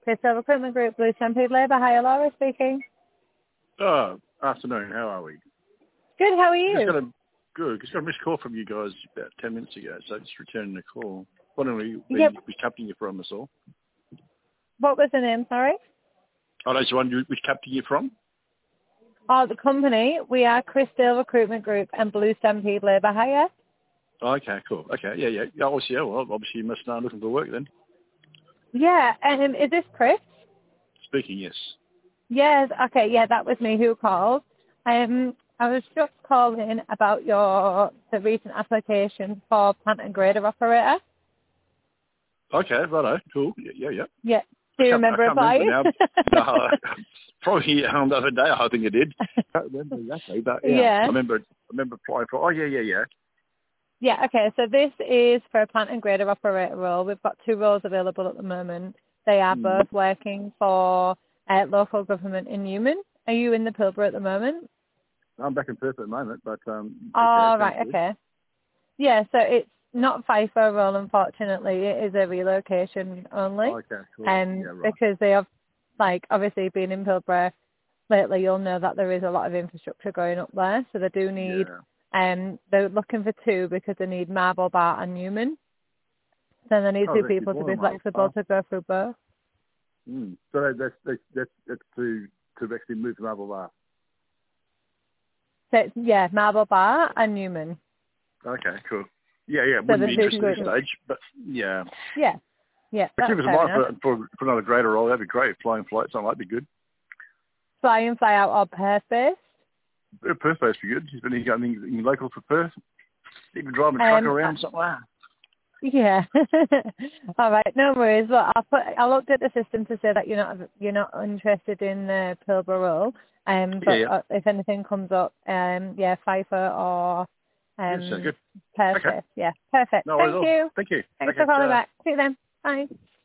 Crystal Recruitment Group, Blue Stampede Labour. Hi, Laura speaking. Oh, afternoon. How are we? Good, how are you? Just got a missed call from you guys about 10 minutes ago, so just returning the call. Wondering which company you're from, that's all. What was the name, sorry? I just wondered which company you're from. Oh, the company, we are Crystal Recruitment Group and Blue Stampede Labour Hire. Oh, okay, cool. Okay, yeah. Obviously you must know looking for work then. Yeah, is this Chris? Speaking, yes. Yes, okay, yeah, that was me who called. I was just calling about the recent application for plant and grader operator. Okay, righto, cool. Yeah. Yeah. Do you remember applying? Remember now. No, probably the other day I think I did. I can't remember exactly, but yeah. I remember applying for. Oh yeah. Yeah, okay, so this is for a plant and grader operator role. We've got 2 roles available at the moment. They are both working for local government in Newman. Are you in the Pilbara at the moment? I'm back in Perth at the moment, but okay. Yeah, so it's not FIFO role, unfortunately. It is a relocation only. Oh, okay, cool. Because they have, obviously being in Pilbara lately, you'll know that there is a lot of infrastructure going up there. So they do need, they're looking for 2 because they need Marble Bar and Newman. Then they need 2 people to be flexible to go through both. So that's to actually move to Marble Bar. So it's, Marble Bar and Newman. Okay, cool. Yeah. Wouldn't be interested at this stage, but yeah. Yeah. If it was mine for another grader role, that'd be great. Flying flight, something like that'd be good. Fly in, fly out or Perth-based? Perth-based would be good. Is there anything local for Perth? Even driving a truck around, something like that. Yeah. All right, no worries. Well, I'll update the system to say that you're not interested in the Pilbara role. If anything comes up, FIFO or sounds good. Perth. Okay. Yeah, perfect. No Thank you. Thank you. Thanks for calling back. See you then. Bye.